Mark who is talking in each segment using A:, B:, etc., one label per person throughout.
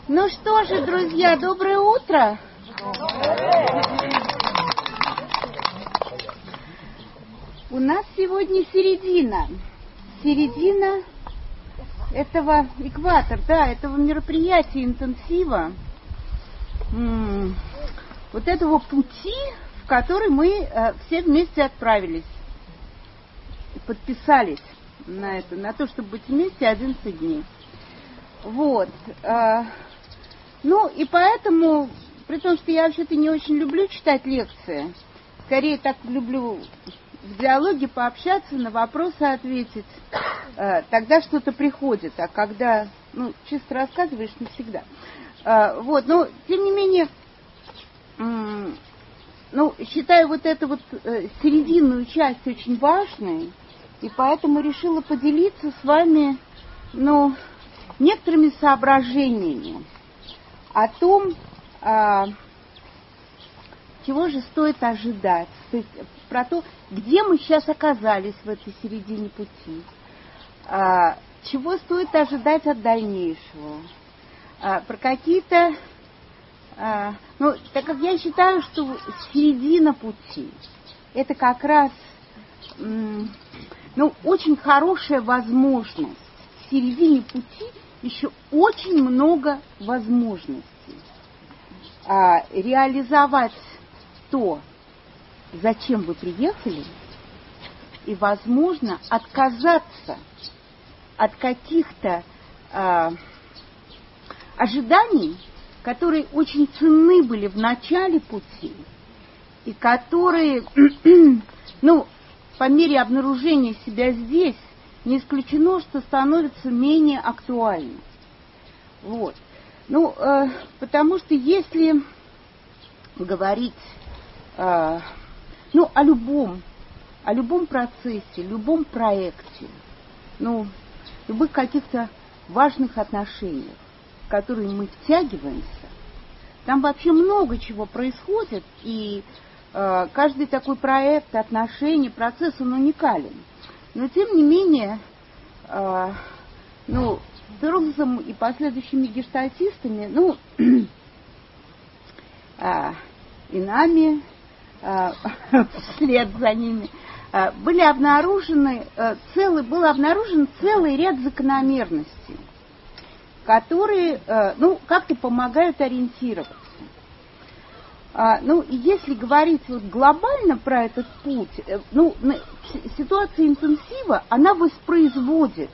A: Ну что же, друзья, доброе утро. У нас сегодня середина этого экватор, этого мероприятия, интенсива, вот этого пути, в который мы все вместе отправились и подписались на то, чтобы быть вместе 11 дней. Вот. Ну, и поэтому, при том, что я вообще-то не очень люблю читать лекции, скорее так люблю в диалоге пообщаться, на вопросы ответить, тогда что-то приходит, а когда, чисто рассказываешь, не всегда. Вот, но, тем не менее, считаю вот эту вот серединную часть очень важной, и поэтому решила поделиться с вами, некоторыми соображениями о том, чего же стоит ожидать, то есть про то, где мы сейчас оказались в этой середине пути, чего стоит ожидать от дальнейшего, про какие-то, так как я считаю, что середина пути это как раз, очень хорошая возможность. В середине пути еще очень много возможностей реализовать то, зачем вы приехали, и, возможно, отказаться от каких-то ожиданий, которые очень ценны были в начале пути, и которые, по мере обнаружения себя здесь, не исключено, что становятся менее актуальны. Вот. Потому что если говорить о любом процессе, любом проекте, любых каких-то важных отношениях, в которые мы втягиваемся, там вообще много чего происходит, и каждый такой проект, отношения, процесс, он уникален. Но, тем не менее, Дерлзом и последующими гештальтистами, и нами, вслед за ними, был обнаружен целый ряд закономерностей, которые, как-то помогают ориентироваться. И если говорить глобально про этот путь, ситуация интенсива, она воспроизводит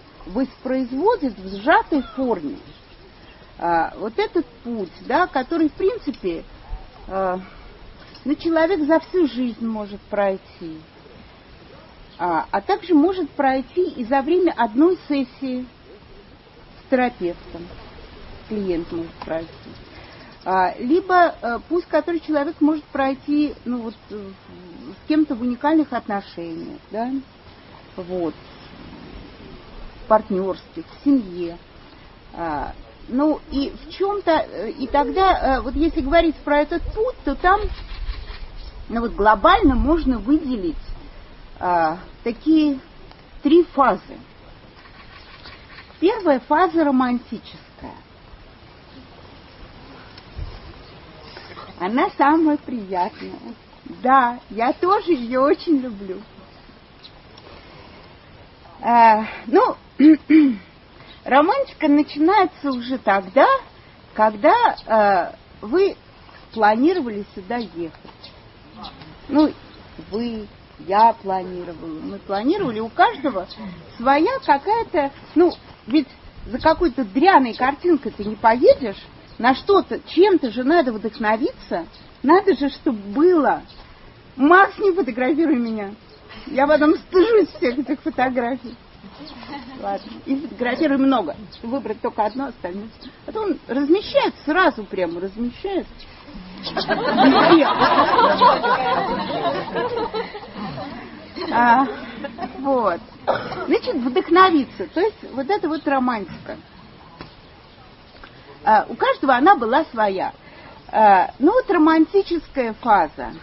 A: в сжатой форме вот этот путь, который, в принципе, человек за всю жизнь может пройти, а также может пройти и за время одной сессии с терапевтом, клиент может пройти. Либо путь, который человек может пройти с кем-то в уникальных отношениях, в партнерстве, в семье. И в чем-то, и тогда, если говорить про этот путь, то там глобально можно выделить такие 3 фазы. Первая фаза романтическая. Она самая приятная. Да, я тоже ее очень люблю. Романтика начинается уже тогда, когда вы планировали сюда ехать. Я планировала, мы планировали, у каждого своя какая-то, ведь за какой-то дряной картинкой ты не поедешь, на что-то, чем-то же надо вдохновиться, надо же, чтобы было. Макс, не фотографируй меня. Я потом стыжусь всех этих фотографий. Ладно, и фотографируй много. Выбрать только одно, остальное. А то он размещает сразу прямо, размещает. Вот. Значит, вдохновиться. То есть вот это вот романтика. У каждого она была своя. Романтическая фаза.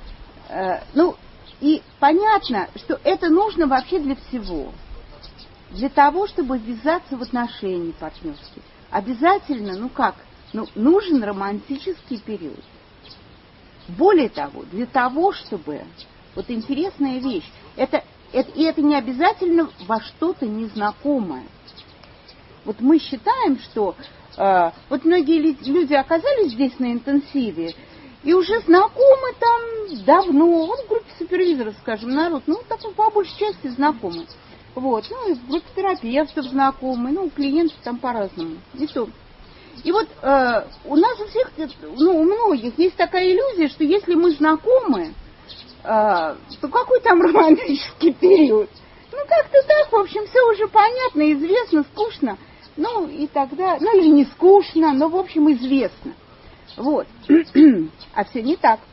A: И понятно, что это нужно вообще для всего. для того, чтобы ввязаться в отношения партнерские, обязательно, нужен романтический период. Более того, для того, чтобы, вот интересная вещь, это не обязательно во что-то незнакомое. Вот мы считаем, что вот многие люди оказались здесь на интенсиве, и уже знакомы там давно, вот в группе супервизоров, скажем, народ, так по большей части знакомы. Вот, и в группе терапевтов знакомы, у клиентов там по-разному. И вот у нас у всех, у многих есть такая иллюзия, что если мы знакомы, то какой там романтический период? Как-то так, в общем, все уже понятно, известно, скучно, и тогда, или не скучно, но, в общем, известно. Вот. А все не так.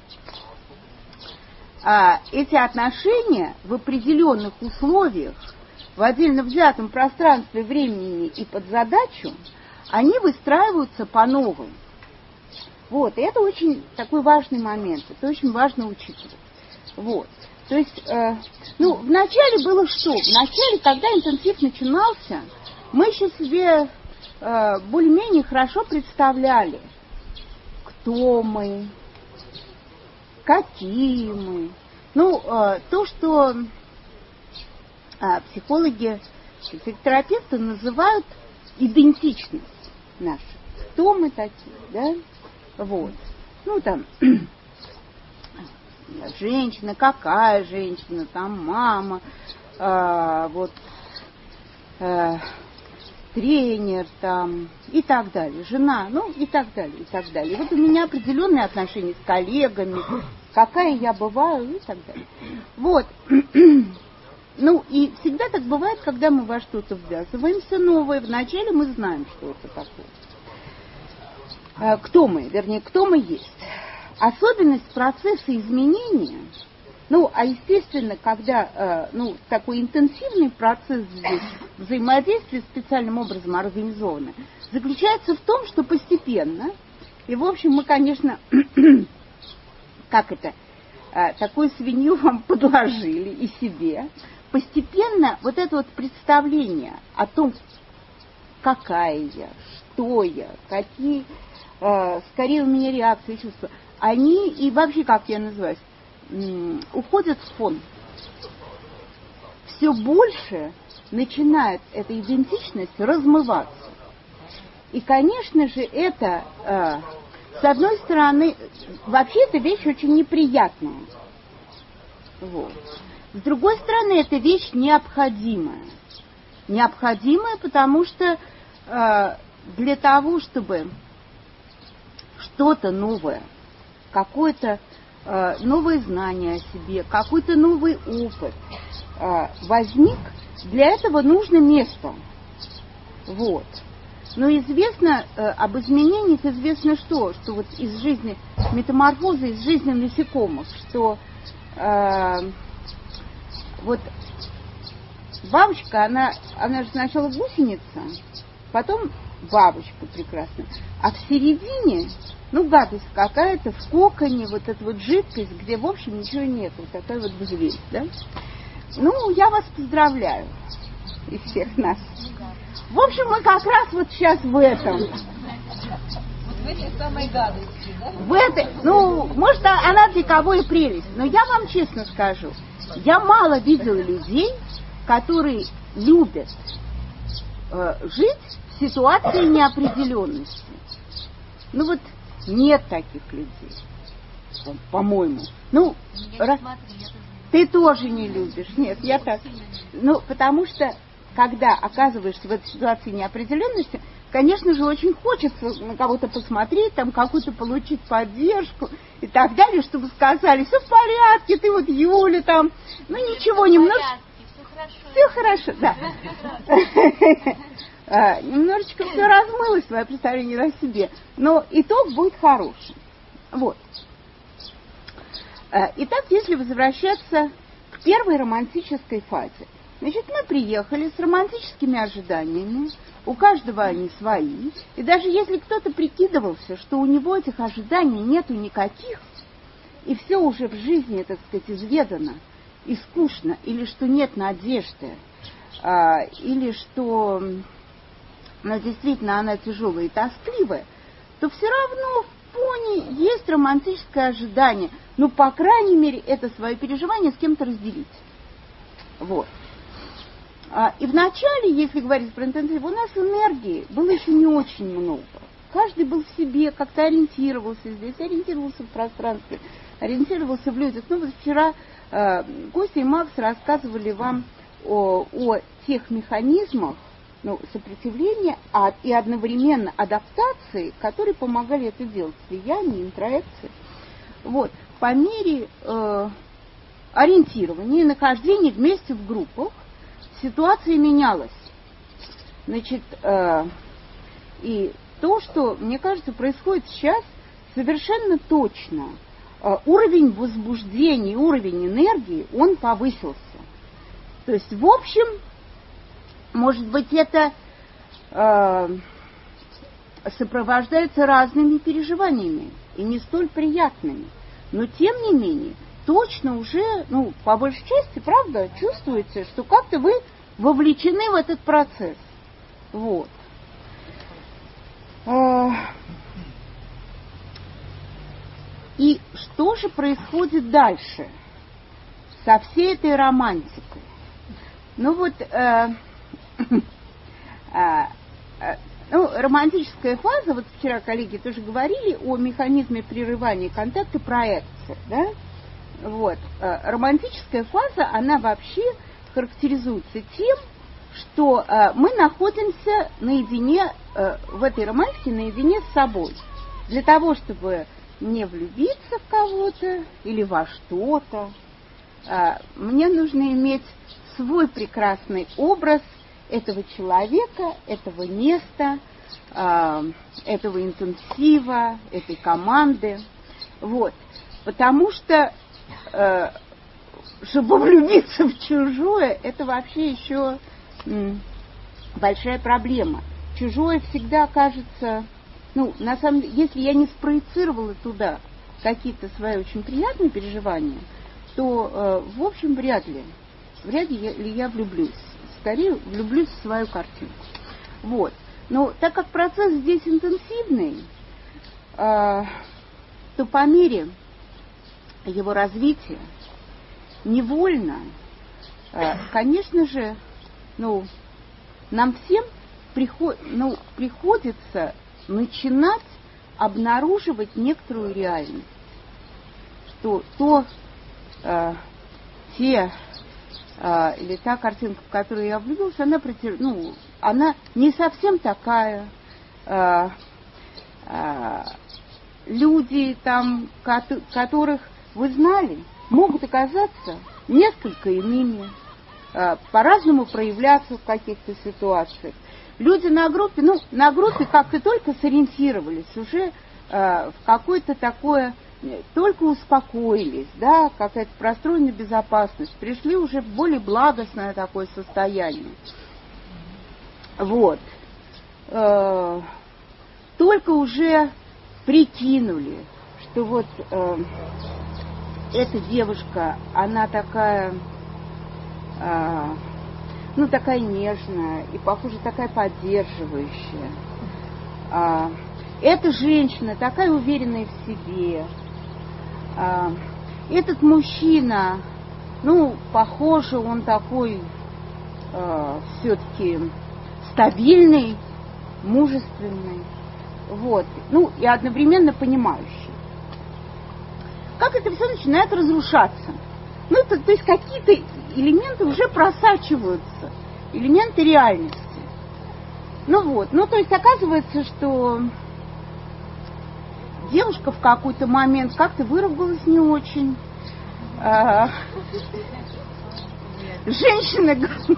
A: Эти отношения в определенных условиях, в отдельно взятом пространстве, времени и под задачу, они выстраиваются по-новому. Вот, и это очень такой важный момент, это очень важно учитывать. Вот, то есть, вначале было что? Вначале, когда интенсив начинался, мы еще себе более-менее хорошо представляли, кто мы, какие мы. То, что психологи, психотерапевты называют идентичность наша. Кто мы такие, да? Вот. Женщина, какая женщина, там мама, тренер там и так далее, жена, и так далее, и так далее. И вот у меня определенные отношения с коллегами, какая я бываю и так далее. Вот. И всегда так бывает, когда мы во что-то ввязываемся новое. Вначале мы знаем, что это такое. Кто мы, вернее, кто мы есть. Особенность процесса изменения, естественно, когда, такой интенсивный процесс здесь, взаимодействие специальным образом организовано, заключается в том, что постепенно, и, в общем, мы, конечно, такую свинью вам подложили и себе, постепенно вот это вот представление о том, какая я, что я, какие, скорее у меня реакции, чувства, они и вообще, как я называюсь, уходят в фон. Все больше начинает эта идентичность размываться. И, конечно же, это, с одной стороны, вообще эта вещь очень неприятная. Вот. С другой стороны, эта вещь необходимая. Необходимая, потому что для того, чтобы что-то новое, какое-то новое знание о себе, какой-то новый опыт возник, для этого нужно место. Вот. Но известно, об изменениях известно что вот из жизни метаморфозы, из жизни насекомых, что вот бабочка, она же сначала гусеница, потом бабочка прекрасная, а в середине, гадость какая-то, в коконе, вот эта вот жидкость, где, в общем, ничего нет, вот такая вот зверь, да? Я вас поздравляю, и всех нас. В общем, мы как раз вот сейчас в этом.
B: Вот в этой самой гадости, да?
A: В этой, может, она для кого и прелесть, но я вам честно скажу, я мало видела людей, которые любят жить в ситуации неопределенности. Нет таких людей, по-моему. Ты тоже не любишь. Нет, я так. Потому что, когда оказываешься в этой ситуации неопределенности, конечно же, очень хочется на кого-то посмотреть, там какую-то получить поддержку и так далее, чтобы сказали, все в порядке, ты вот Юля там, ничего, немножко... Все хорошо, да. Немножечко все размылось, свое представление о себе, но итог будет хороший. Вот. Итак, если возвращаться к первой романтической фазе, значит, мы приехали с романтическими ожиданиями, у каждого они свои, и даже если кто-то прикидывался, что у него этих ожиданий нету никаких, и все уже в жизни, так сказать, изведано и скучно, или что нет надежды, или что действительно она тяжелая и тоскливая, то все равно в фоне есть романтическое ожидание. Ну, по крайней мере, это свое переживание с кем-то разделить. Вот. И вначале, если говорить про интенсив, у нас энергии было еще не очень много. Каждый был в себе, как-то ориентировался здесь, ориентировался в пространстве, ориентировался в людях. Ну, вот вчера Костя и Макс рассказывали вам о тех механизмах, сопротивления и одновременно адаптации, которые помогали это делать. Слияние, интроекции. Вот. По мере ориентирования и нахождения вместе в группах ситуация менялась. Значит, и то, что, мне кажется, происходит сейчас, совершенно точно. Уровень возбуждения, уровень энергии, он повысился. То есть, в общем, может быть, это сопровождается разными переживаниями, и не столь приятными. Но, тем не менее, точно уже, по большей части, правда, чувствуете, что как-то вы вовлечены в этот процесс. Вот. И что же происходит дальше со всей этой романтикой? Романтическая фаза, вот вчера коллеги тоже говорили о механизме прерывания контакта, проекции, да? Вот. Романтическая фаза, она вообще характеризуется тем, что мы находимся наедине, в этой романтике наедине с собой. Для того, чтобы не влюбиться в кого-то или во что-то, мне нужно иметь свой прекрасный образ этого человека, этого места, этого интенсива, этой команды. Вот. Потому что, чтобы влюбиться в чужое, это вообще еще большая проблема. Чужое всегда кажется, на самом деле, если я не спроецировала туда какие-то свои очень приятные переживания, то, в общем, вряд ли я влюблюсь. Скорее влюблюсь в свою картинку. Вот. Но так как процесс здесь интенсивный, то по мере его развития невольно, конечно же, нам всем приходится начинать обнаруживать некоторую реальность, что или та картинка, в которую я влюбился, она не совсем такая. Люди, там, которых вы знали, могут оказаться несколько иными, по-разному проявляться в каких-то ситуациях. Люди на группе как-то только сориентировались, уже в какое-то такое, только успокоились, да, какая-то простроенная безопасность, пришли уже в более благостное такое состояние. Вот. Только уже прикинули, что вот эта девушка, она такая, такая нежная и, похоже, такая поддерживающая. Эта женщина такая уверенная в себе. Этот мужчина, похоже, он такой все-таки стабильный, мужественный, вот, и одновременно понимающий. Как это все начинает разрушаться? То есть какие-то элементы уже просачиваются, элементы реальности. То есть оказывается, что девушка в какой-то момент как-то выругалась не очень. Женщина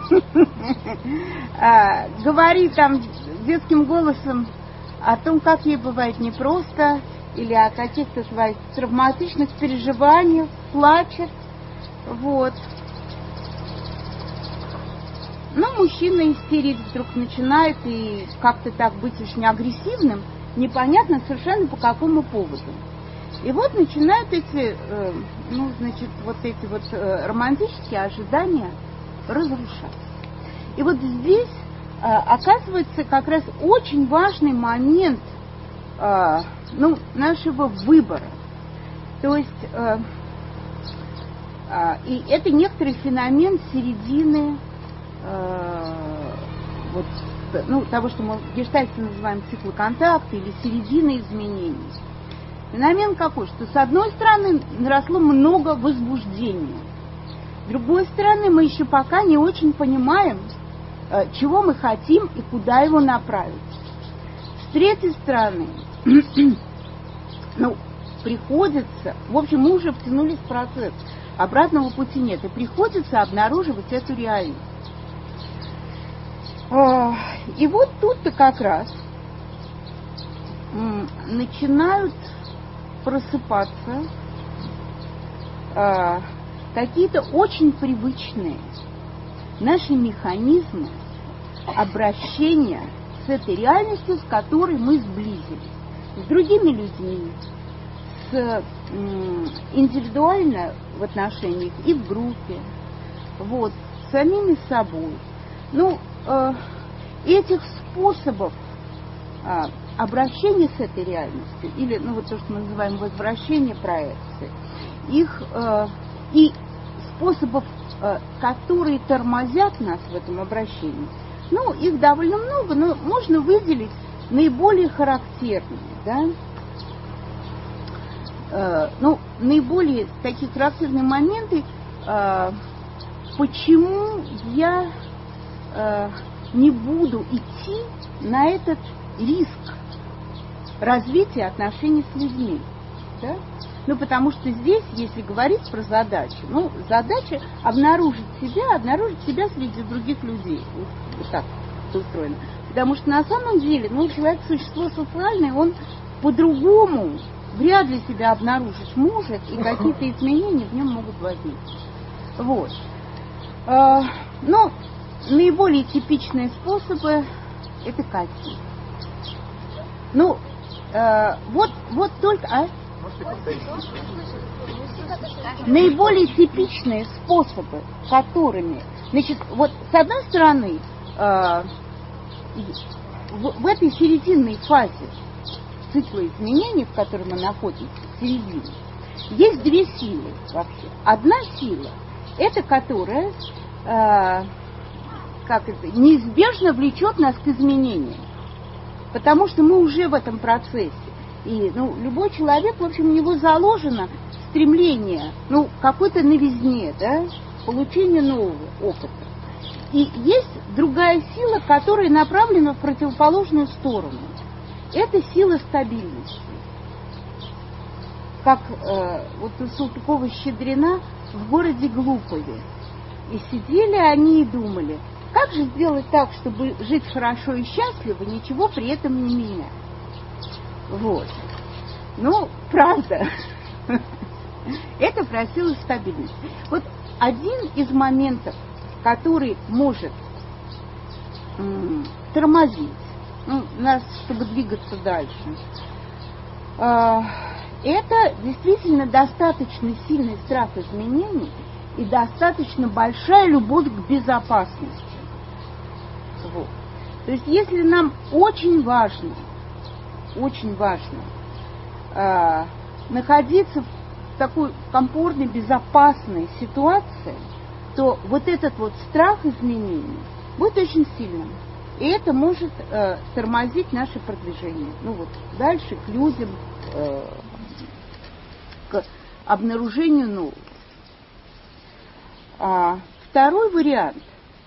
A: говорит там детским голосом о том, как ей бывает непросто, или о каких-то своих травматичных переживаниях, плачет. Вот. Но мужчина истерить вдруг начинает и как-то так быть очень агрессивным, непонятно совершенно по какому поводу. И вот начинают эти, романтические ожидания разрушаться. И вот здесь оказывается как раз очень важный момент нашего выбора. То есть, и это некоторый феномен середины того, что мы в гештальте называем цикл контакта или середины изменений. Феномен какой? Что с одной стороны наросло много возбуждения. С другой стороны, мы еще пока не очень понимаем, чего мы хотим и куда его направить. С третьей стороны, приходится, в общем, мы уже втянулись в процесс, обратного пути нет, и приходится обнаруживать эту реальность. И вот тут-то как раз начинают просыпаться какие-то очень привычные наши механизмы обращения с этой реальностью, с которой мы сблизились, с другими людьми, индивидуально в отношениях и в группе, с самими собой. Этих способов обращения с этой реальностью, или то, что мы называем возвращение проекции, их и способов, которые тормозят нас в этом обращении, их довольно много, но можно выделить наиболее характерные, наиболее такие характерные моменты, почему я не буду идти на этот риск развития отношений с людьми. Да? Потому что здесь, если говорить про задачу, задача обнаружить себя среди других людей. Вот так это устроено. Потому что на самом деле, человек существо социальное, он по-другому вряд ли себя обнаружить может, и какие-то изменения в нем могут возникнуть. Наиболее типичные способы – это какие? Наиболее типичные способы, которыми, с одной стороны, в этой серединной фазе цикла изменений, в которой мы находимся, в середине, есть две силы вообще. Одна сила – это которая неизбежно влечет нас к изменениям, потому что мы уже в этом процессе. И любой человек, в общем, у него заложено стремление к какой-то новизне, получению нового опыта. И есть другая сила, которая направлена в противоположную сторону. Это сила стабильности. Как у Салтыкова-Щедрина в городе Глупове. И сидели они и думали, как же сделать так, чтобы жить хорошо и счастливо, ничего при этом не менять. Правда. Это про силу стабильности. Один из моментов, который может тормозить нас, чтобы двигаться дальше, это действительно достаточно сильный страх изменений и достаточно большая любовь к безопасности. То есть, если нам очень важно находиться в такой комфортной, безопасной ситуации, то этот страх изменений будет очень сильным. И это может тормозить наше продвижение. Дальше к людям, к обнаружению нового. Второй вариант.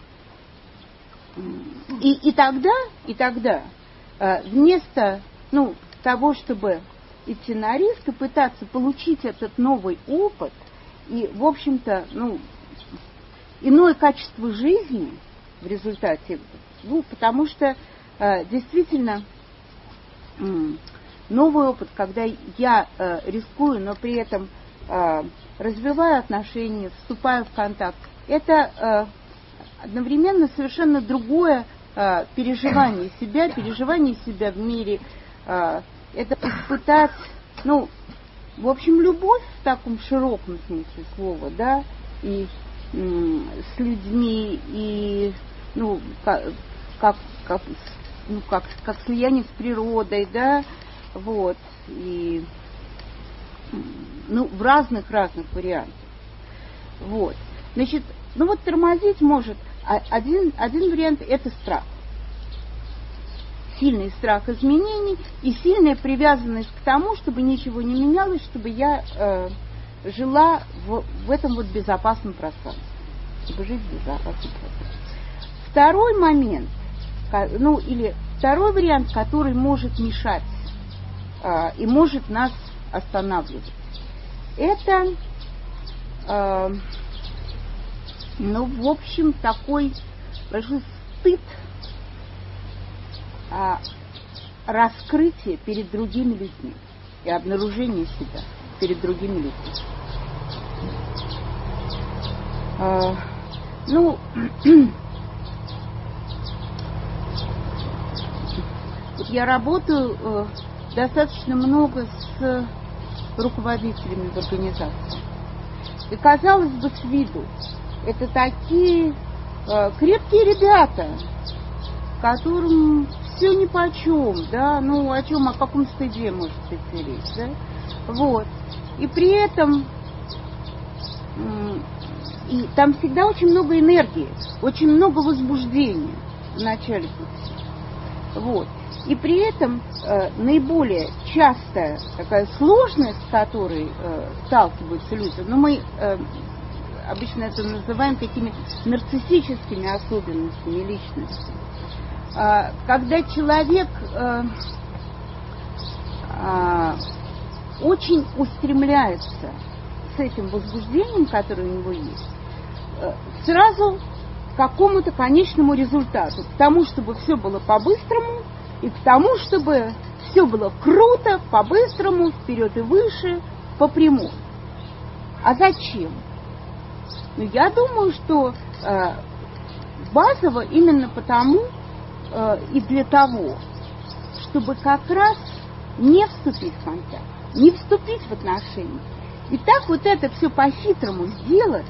A: И тогда вместо того, чтобы идти на риск и пытаться получить этот новый опыт и, в общем-то, иное качество жизни в результате, потому что действительно новый опыт, когда я рискую, но при этом развиваю отношения, вступаю в контакт, это одновременно совершенно другое переживание себя в мире. Это испытать, в общем, любовь в таком широком смысле слова, и с людьми, и ну, как слияние с природой, да, вот, и, ну, в разных вариантах. Вот. Значит, ну вот тормозить может один вариант – это страх. Сильный страх изменений и сильная привязанность к тому, чтобы ничего не менялось, чтобы я жила в этом вот безопасном пространстве. Чтобы жить в безопасном пространстве. Второй момент, ну или второй вариант, который может мешать и может нас останавливать, это, ну, в общем, такой большой стыд, раскрытие перед другими людьми и обнаружение себя перед другими людьми. Ну, я работаю достаточно много с руководителями в организации. И, казалось бы, с виду это такие крепкие ребята, которым все нипочем, да, ну о чем, о каком стыде может идти речь, да, вот. И при этом и там всегда очень много энергии, очень много возбуждения в начале пути, вот. И при этом наиболее частая такая сложность, с которой сталкиваются люди, ну мы обычно это называем такими нарциссическими особенностями личности, когда человек очень устремляется с этим возбуждением, которое у него есть, сразу к какому-то конечному результату, к тому, чтобы все было по-быстрому, и к тому, чтобы все было круто, по-быстрому, вперед и выше, по прямой. А зачем? Ну, я думаю, что базово именно потому и для того, чтобы как раз не вступить в контакт, не вступить в отношения. И так вот это все по-хитрому сделать,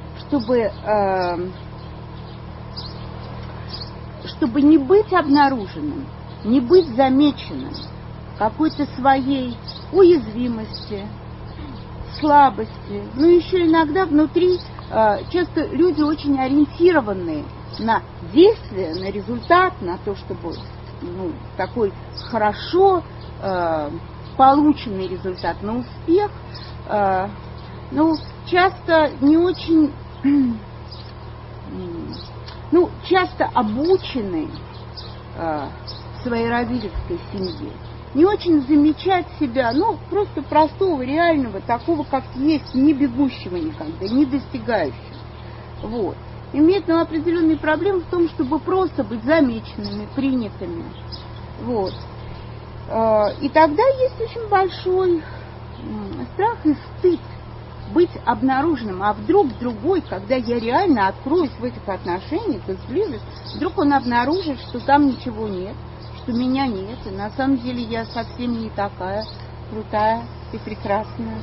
A: чтобы не быть обнаруженным, не быть замеченным какой-то своей уязвимости, слабости. Ну, еще иногда внутри часто люди очень ориентированные на действие, на результат, на то, чтобы такой хорошо полученный результат, на успех, часто не очень, часто обучены в своей родительской семье, не очень замечать себя, просто простого, реального, такого, как есть, не бегущего никогда, не достигающего. Вот. Имеют определенные проблемы в том, чтобы просто быть замеченными, принятыми. Вот. И тогда есть очень большой страх и стыд быть обнаруженным. А вдруг другой, когда я реально откроюсь в этих отношениях и сближусь, вдруг он обнаружит, что там ничего нет, что меня нет, и на самом деле я совсем не такая крутая и прекрасная.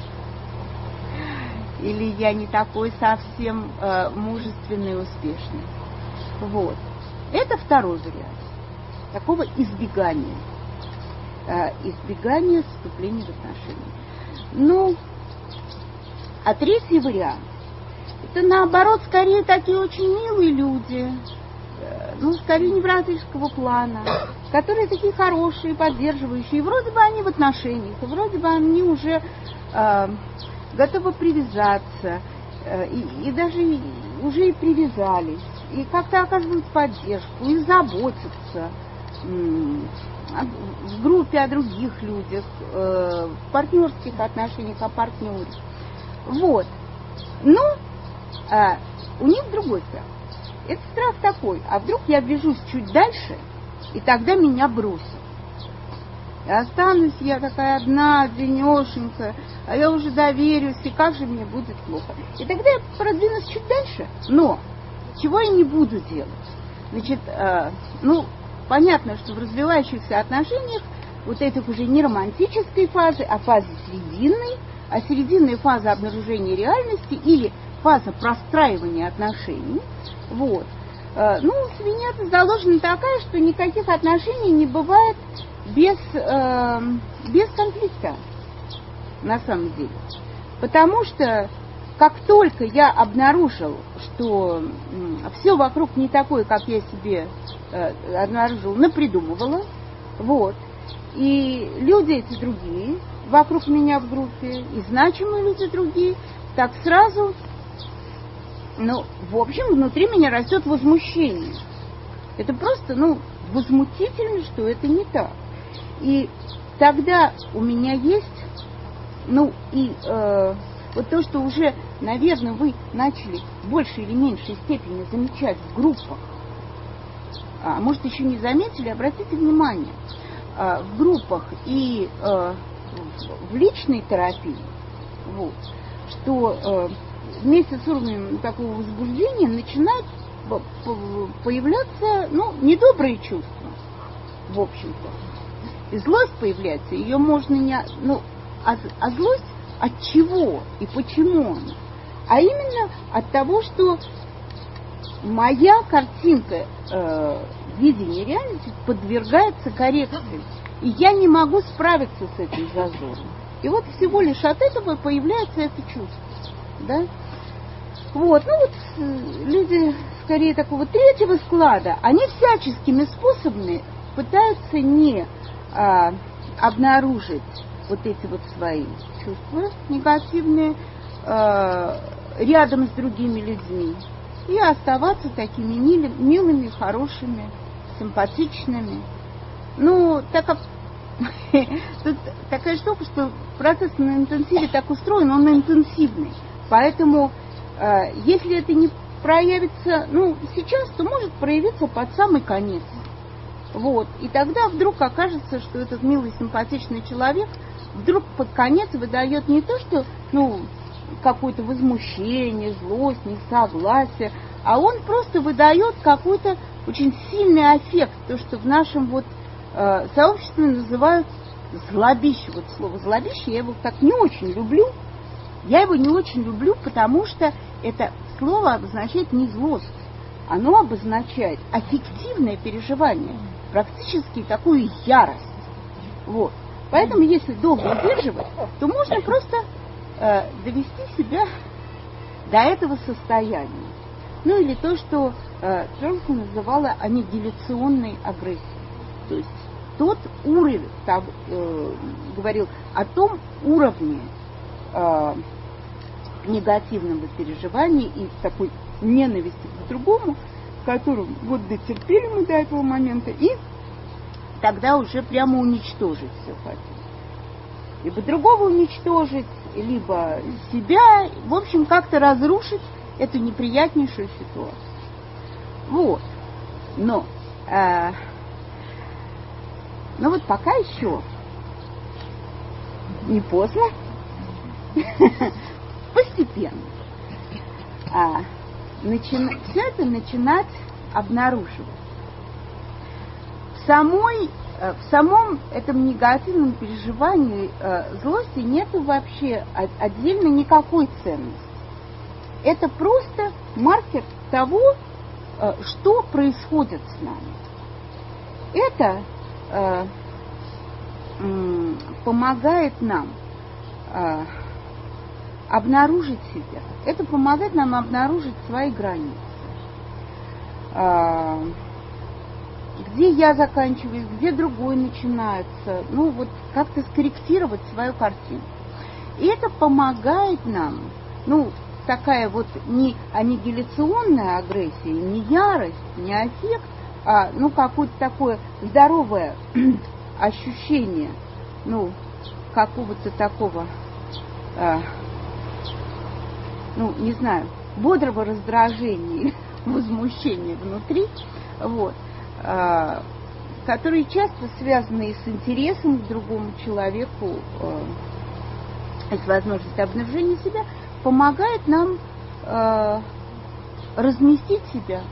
A: Или я не такой совсем мужественный и успешный. Вот. Это второй вариант. Такого избегания. Избегания вступления в отношения. А третий вариант. Это наоборот, скорее такие очень милые люди. Скорее невротического плана. Которые такие хорошие, поддерживающие. И вроде бы они в отношениях. И вроде бы они уже готовы привязаться, и даже уже и привязались, и как-то оказывают поддержку, и заботятся в группе о других людях, в партнерских отношениях о партнере. Вот. У них другой страх. Это страх такой, а вдруг я движусь чуть дальше, и тогда меня бросят. И останусь я такая одна, одинешенькая, а я уже доверюсь, и как же мне будет плохо. И тогда я продвинусь чуть дальше, но чего я не буду делать? Значит, понятно, что в развивающихся отношениях вот этих уже не романтической фазы, а фазы срединной, а серединная фаза обнаружения реальности или фаза простраивания отношений, вот, свинья заложена такая, что никаких отношений не бывает без конфликта, на самом деле. Потому что как только я обнаружил, что все вокруг не такое, как я себе обнаружила, напридумывала, вот, и люди эти другие вокруг меня в группе, и значимые люди другие, так сразу, в общем, внутри меня растет возмущение. Это просто, возмутительно, что это не так. И тогда у меня есть, вот то, что уже, наверное, вы начали в большей или меньшей степени замечать в группах, а может, еще не заметили, обратите внимание, в группах и в личной терапии, вот, что вместе с уровнем такого возбуждения начинают появляться, недобрые чувства, в общем-то. И злость появляется, ее можно не... А злость от чего и почему она? А именно от того, что моя картинка видения реальности подвергается коррекции. И я не могу справиться с этим зазором. И вот всего лишь от этого появляется это чувство. Да? Вот, люди скорее такого третьего склада, они всяческими способами пытаются не обнаружить вот эти вот свои чувства негативные рядом с другими людьми и оставаться такими милыми, хорошими, симпатичными. Так как тут такая штука, что процесс на интенсиве так устроен, он интенсивный. Поэтому, если это не проявится, сейчас, то может проявиться под самый конец. Вот. И тогда вдруг окажется, что этот милый, симпатичный человек вдруг под конец выдает не то, что, какое-то возмущение, злость, несогласие, а он просто выдает какой-то очень сильный аффект, то, что в нашем сообществе называют злобище. Вот слово злобище, я его так не очень люблю. Я его не очень люблю, потому что это слово обозначает не злость. Оно обозначает аффективное переживание, практически такую ярость. Вот. Поэтому, если долго удерживать, то можно просто довести себя до этого состояния. Или то, что Джонсон называла аннигиляционной агрессией. То есть тот уровень, говорил о том уровне негативного переживания и такой ненависти к другому, которым дотерпели мы до этого момента, и тогда уже прямо уничтожить все хотим. Либо другого уничтожить, либо себя, в общем, как-то разрушить эту неприятнейшую ситуацию. Вот. Но вот пока еще не поздно, постепенно все это начинать обнаруживать. В самом этом негативном переживании злости нету вообще отдельно никакой ценности. Это просто маркер того, что происходит с нами. Это помогает нам обнаружить себя. Это помогает нам обнаружить свои границы. Где я заканчиваюсь, где другой начинается. Как-то скорректировать свою картину. И это помогает нам, такая не аннигиляционная агрессия, не ярость, не аффект, а какое-то такое здоровое ощущение, какого-то такого, не знаю, бодрого раздражения или возмущения внутри, вот, которые часто связаны с интересом к другому человеку, с возможностью обнаружения себя, помогает нам разместить себя,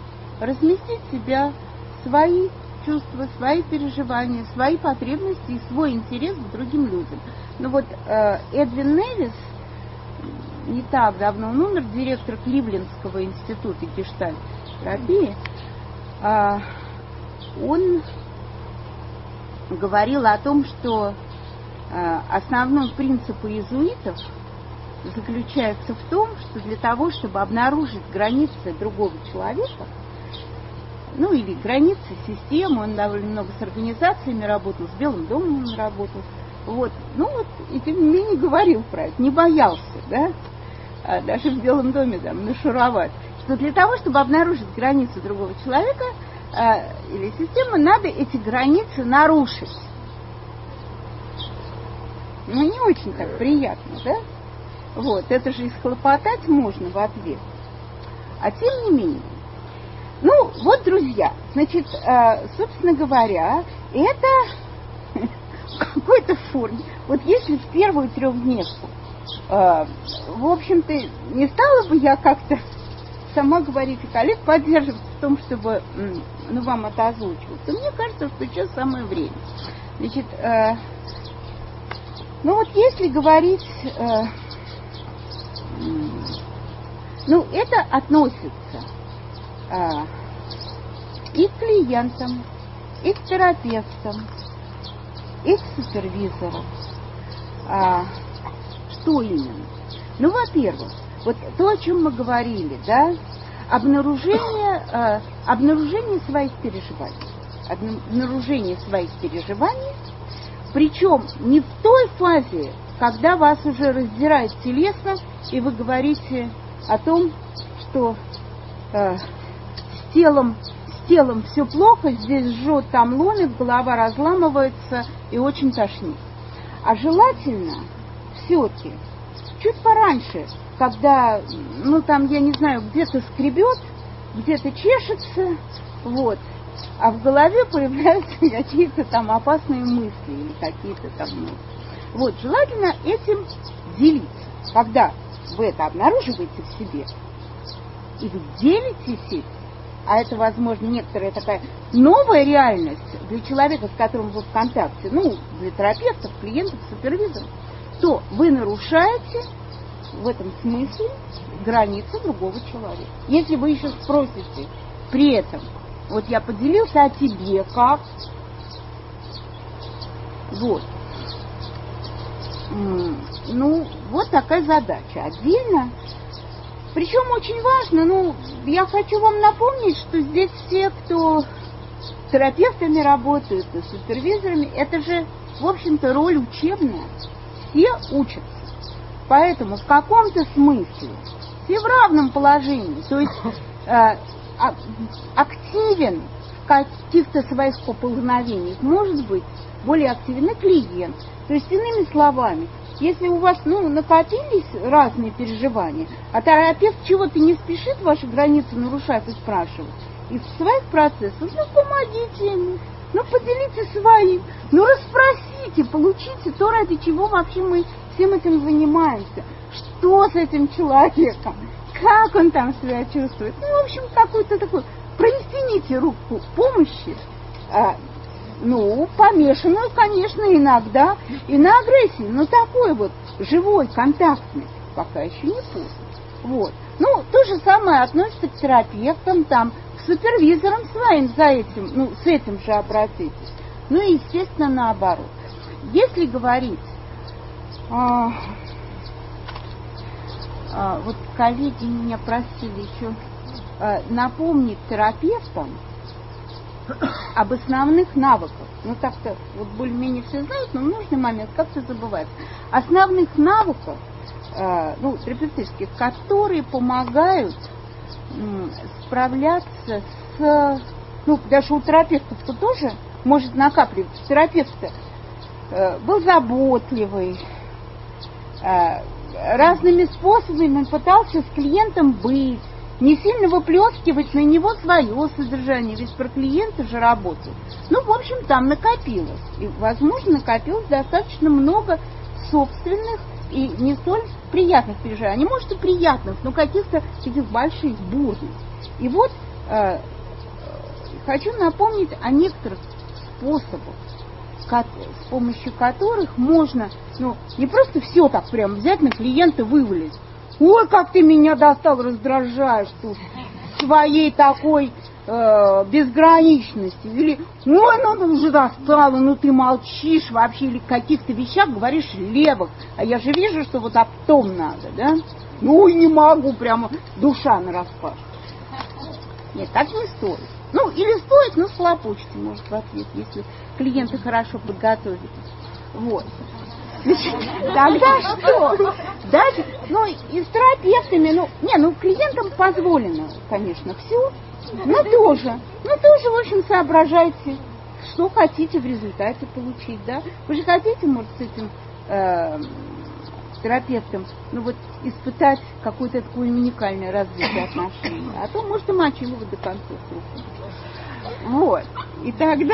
A: свои чувства, свои переживания, свои потребности и свой интерес к другим людям. Эдвин Невис, не так давно он умер, директор Кливлендского института гештальт-терапии, он говорил о том, что основной принцип иезуитов заключается в том, что для того, чтобы обнаружить границы другого человека, ну или границы системы, он довольно много с организациями работал, с Белым домом он работал, вот, ну вот, и тем не менее говорил про это, не боялся, да, даже в Белом доме там нашуровать, что для того, чтобы обнаружить границу другого человека или системы, надо эти границы нарушить. Ну, не очень так приятно, да? Вот, это же исхлопотать можно в ответ. А тем не менее, ну, вот, друзья, значит, собственно говоря, это в какой-то форме. Вот если в первую трехдневку, в общем-то, не стала бы я как-то сама говорить, и коллег поддерживать в том, чтобы, ну, вам это озвучивать, то мне кажется, что сейчас самое время. Значит, ну вот если говорить, ну, это относится и к клиентам, и к терапевтам, и к супервизорам. Что именно? Ну, во-первых, вот то, о чем мы говорили, да, обнаружение своих переживаний, причем не в той фазе, когда вас уже раздирает телесно, и вы говорите о том, что с телом все плохо, здесь жжет, там ломит, голова разламывается и очень тошнит. А желательно все-таки чуть пораньше, когда, ну там, я не знаю, где-то скребет, где-то чешется, вот, а в голове появляются какие-то там опасные мысли или какие-то там мысли. Вот, желательно этим делиться. Когда вы это обнаруживаете в себе, и вы делитесь этим, а это, возможно, некоторая такая новая реальность для человека, с которым вы в контакте, ну, для терапевтов, клиентов, супервизоров, то вы нарушаете в этом смысле границы другого человека. Если вы еще спросите при этом, вот я поделился, а тебе как? Вот. Ну, вот такая задача. Отдельно. Причем очень важно, ну, я хочу вам напомнить, что здесь все, кто терапевтами работают и супервизорами, это же, в общем-то, роль учебная. Все учатся. Поэтому в каком-то смысле все в равном положении. То есть активен в каких-то своих поползновениях может быть более активен и клиент. То есть, иными словами, если у вас, ну, накопились разные переживания, а терапевт чего-то не спешит ваши границы нарушать и спрашивать, из своих процессов, ну, помогите ему, ну, поделитесь своим, ну, расспросите, получите то, ради чего вообще мы всем этим занимаемся. Что с этим человеком? Как он там себя чувствует? Ну, в общем, какую-то такую, протяните руку помощи, ну, помешанную, конечно, иногда и на агрессии, но такой вот живой, контактный, пока еще не поздно. Вот. Ну, то же самое относится к терапевтам, там, к супервизорам своим за этим, ну, с этим же обратитесь. Ну и, естественно, наоборот. Если говорить, вот коллеги меня просили еще напомнить терапевтам об основных навыках. Ну, так-то вот более-менее все знают, но в нужный момент как-то забывают. Основных навыков, ну, терапевтических, которые помогают справляться с... Ну, даже у терапевтов-то тоже может накапливаться. Терапевт был заботливый, разными способами пытался с клиентом быть, не сильно выплескивать на него свое содержание, ведь про клиента же работал. Ну, в общем, там накопилось. И, возможно, накопилось достаточно много собственных и не столь приятных переживаний. Может, и приятных, но каких-то таких больших, бурных. И вот хочу напомнить о некоторых способах, с помощью которых можно, ну, не просто все так прям взять на клиента вывалить. Ой, как ты меня достал, раздражаешь тут своей такой безграничности, или ой, ну ты уже достала, ну ты молчишь вообще, или каких-то вещах говоришь левых, а я же вижу, что вот об том надо, да? Ну, не могу, прямо душа нараспашку. Нет, так не стоит. Ну, или стоит, но схлопочете, может, в ответ, если клиенты хорошо подготовились. Вот. Значит, тогда что? Даже, ну, и с терапевтами, клиентам позволено, конечно, все, но тоже, в общем, соображайте, что хотите в результате получить, да? Вы же хотите, может, с этим терапевтом, испытать какое-то такое уникальное развитие отношений, а то, может, и мочило вы до конца срока. Вот. И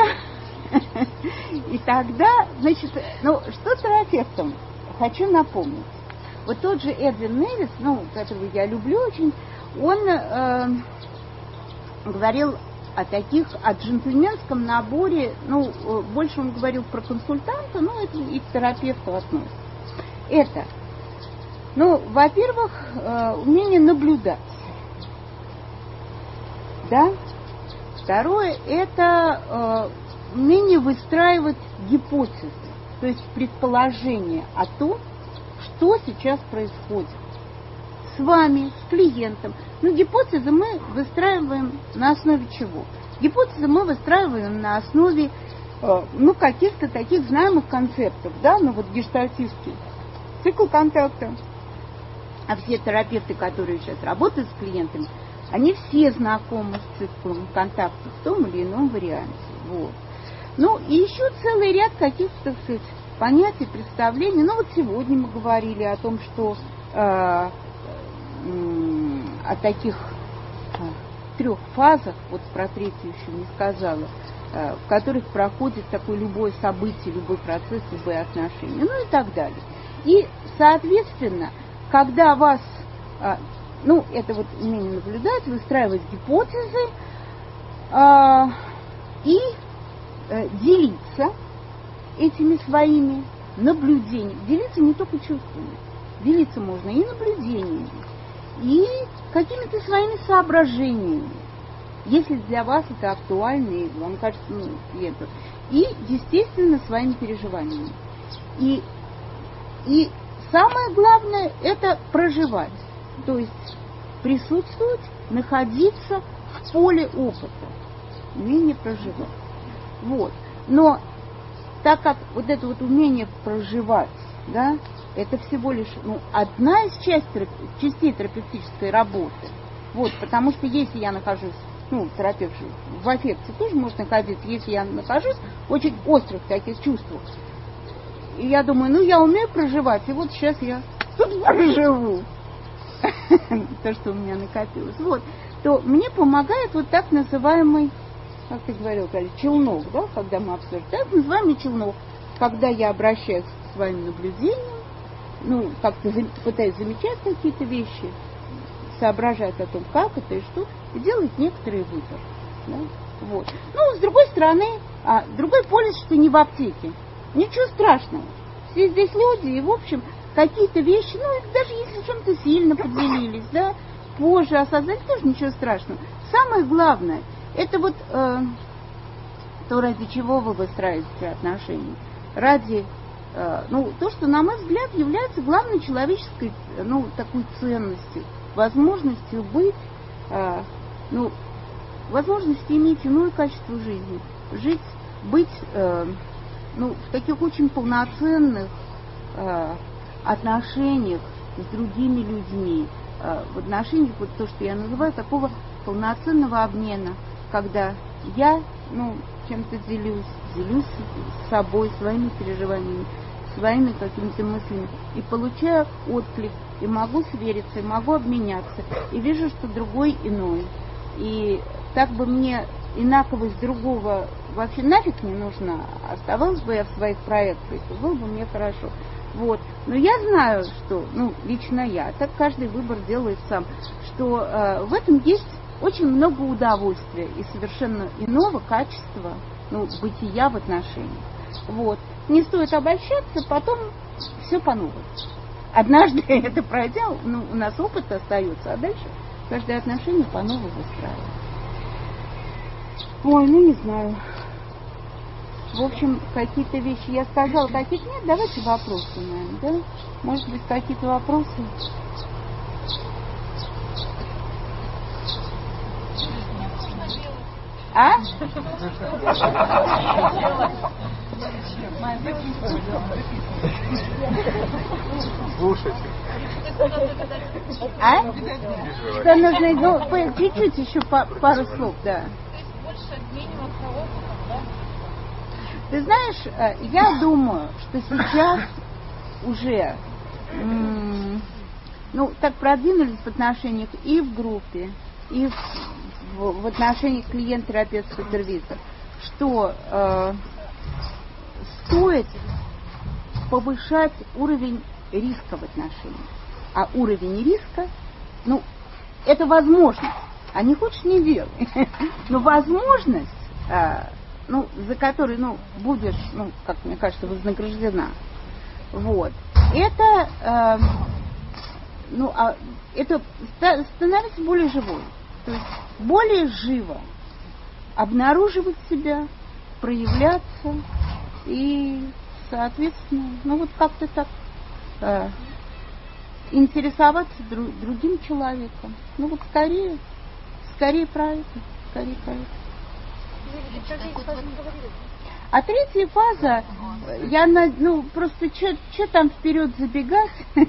A: тогда, значит, что терапевтам хочу напомнить. Вот тот же Эдвин Невис, которого я люблю очень, он говорил о джентльменском наборе, больше он говорил про консультанта, это и к терапевту относится. Это, во-первых, умение наблюдать, да. Второе, это умение выстраивать гипотезы, то есть предположение о том, что сейчас происходит с вами, с клиентом. Гипотезы мы выстраиваем на основе чего? Гипотезы мы выстраиваем на основе каких-то таких знаемых концептов, да, гештальтистский цикл контакта. А все терапевты, которые сейчас работают с клиентами, они все знакомы с циклом контакта в том или ином варианте. Вот. И еще целый ряд каких-то, так сказать, понятий, представлений. Сегодня мы говорили о том, что о таких 3 фазах, про третью еще не сказала, в которых проходит такое любое событие, любой процесс, любые отношения, и так далее. И, соответственно, когда вас, это умение наблюдать, выстраивать гипотезы и делиться этими своими наблюдениями. Делиться не только чувствами, делиться можно и наблюдениями, и какими-то своими соображениями, если для вас это актуально, и вам кажется, клиенту, и, естественно, своими переживаниями. И самое главное – это проживать, то есть присутствовать, находиться в поле опыта, умение проживать. Вот. Но так как это умение проживать, да, это всего лишь одна из частей терапевтической работы. Вот, потому что если я нахожусь, терапевт в аффекте тоже может находиться, если я нахожусь в очень острых таких чувствах, и я думаю, я умею проживать, и вот сейчас я тут проживу то, что у меня накопилось. Вот, то мне помогает так называемый, как ты говорил, челнок, да, когда мы обсуждаем, так называемый челнок, когда я обращаюсь к своим наблюдениям, как-то пытаюсь замечать какие-то вещи, соображать о том, как это и что, и делать некоторый выбор. Да? Вот. С другой стороны, другой полис, что не в аптеке. Ничего страшного. Все здесь люди, и, в общем, какие-то вещи, даже если в чем-то сильно поделились, да, позже осознали, тоже ничего страшного. Самое главное, это то, ради чего вы выстраиваете отношения. Ради, то, что, на мой взгляд, является главной человеческой, такой ценностью, возможностью быть, возможностью иметь иное качество жизни, быть, в таких очень полноценных отношениях с другими людьми, в отношениях, то, что я называю, такого полноценного обмена, когда я, чем-то делюсь с собой, своими переживаниями, своими какими-то мыслями, и получаю отклик, и могу свериться, и могу обменяться, и вижу, что другой иной. И так бы мне инаковость другого вообще нафиг не нужна, оставалась бы я в своих проекциях, то было бы мне хорошо. Вот. Но я знаю, что, лично я, так каждый выбор делает сам, что в этом есть очень много удовольствия и совершенно иного качества, бытия в отношениях. Вот. Не стоит обольщаться, потом все по новой. Однажды это пройдя, у нас опыт остается, а дальше каждое отношение по новой выстраивается. Ой, ну не знаю. В общем, какие-то вещи я сказала, каких нет. Давайте вопросы, наверное, да? Может быть, какие-то вопросы? А?
C: Слушайте.
A: А? Что нужно? Ну, чуть-чуть еще пару слов, да. Ты знаешь, я думаю, что сейчас уже так продвинулись в отношениях и в группе, и в отношениях клиент-терапевт супервизор, что стоит повышать уровень риска в отношениях. А уровень риска, это возможность. А не хочешь, не делай. Но возможность, за которой, будешь, как мне кажется, вознаграждена. Вот. Это, это становится более живой. То есть более живо обнаруживать себя, проявляться и, соответственно, как-то так интересоваться другим человеком. Скорее про это. А третья фаза, просто что там вперед забегать?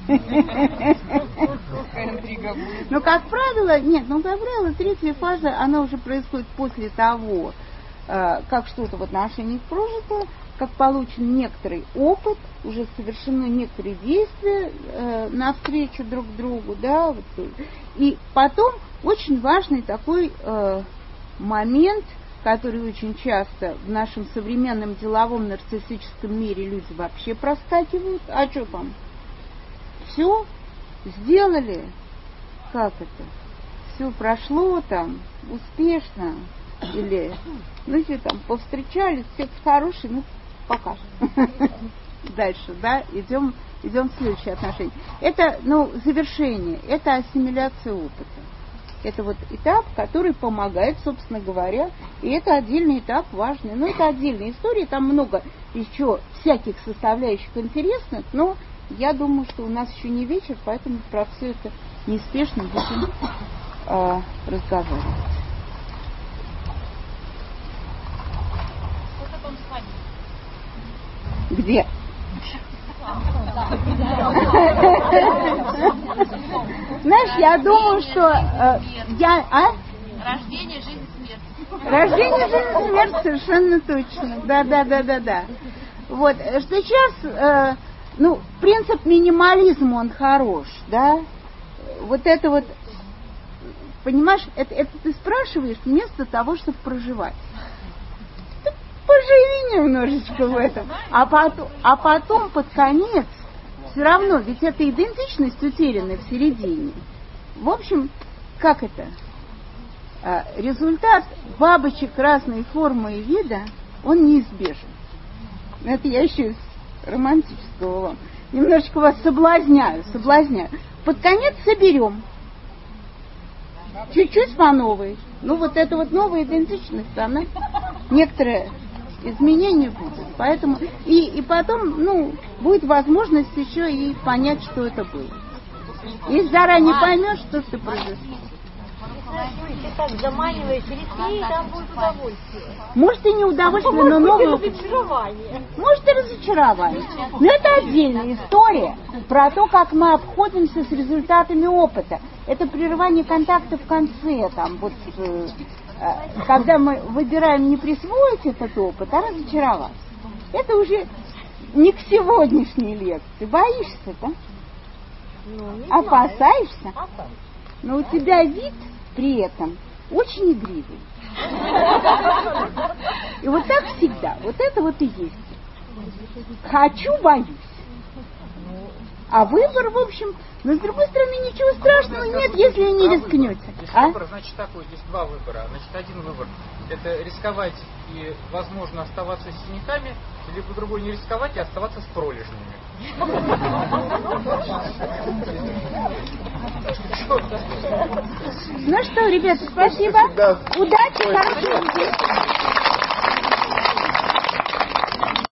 A: Как правило, третья фаза, она уже происходит после того, как что-то в отношениях прожито, как получен некоторый опыт, уже совершены некоторые действия навстречу друг другу, да, и потом очень важный такой момент, который очень часто в нашем современном деловом нарциссическом мире люди вообще проскакивают. А что там? Все сделали, как это? Все прошло там успешно, или все там повстречались, все хорошие, пока. Дальше, да, идем в следующие отношения. Это, завершение, это ассимиляция опыта. Это этап, который помогает, собственно говоря, и это отдельный этап важный. Но это отдельная история, там много еще всяких составляющих интересных, но я думаю, что у нас еще не вечер, поэтому про все это неспешно будем разговаривать. Где? Знаешь, я думаю, что
B: Рождение, жизнь, смерть.
A: Рождение, жизнь, смерть, совершенно точно. Да. Вот, что сейчас, принцип минимализма, он хорош, да? Понимаешь, это ты спрашиваешь вместо того, чтобы проживать. Поживи немножечко в этом. А потом под конец все равно, ведь это идентичность утерянная в середине. В общем, как это? Результат бабочек разной формы и вида, он неизбежен. Это я еще из романтического вам. Немножечко вас соблазняю. Под конец соберем. Чуть-чуть по новой. Это новая идентичность, она некоторая изменения будет. Поэтому и потом, будет возможность еще и понять, что это было. Если заранее поймешь, что ты произошло.
D: Ты так заманиваешь детей, там будет удовольствие.
A: Может и не удовольствие, но новое.
D: Разочарование.
A: Может и разочарование. Но это отдельная история про то, как мы обходимся с результатами опыта. Это прерывание контакта в конце, когда мы выбираем не присвоить этот опыт, а разочароваться. Это уже не к сегодняшней лекции. Боишься, да? Опасаешься? Но у тебя вид при этом очень игривый. И так всегда. Это и есть. Хочу, боюсь. А выбор, в общем, но с другой стороны, ничего страшного нет, если не рискнете.
C: Выбор, значит, такой, здесь два выбора. Значит, один выбор – это рисковать и, возможно, оставаться с синяками, либо другой не рисковать и оставаться с пролежнями.
A: Ну что, ребята, спасибо. Удачи, хорошей недели.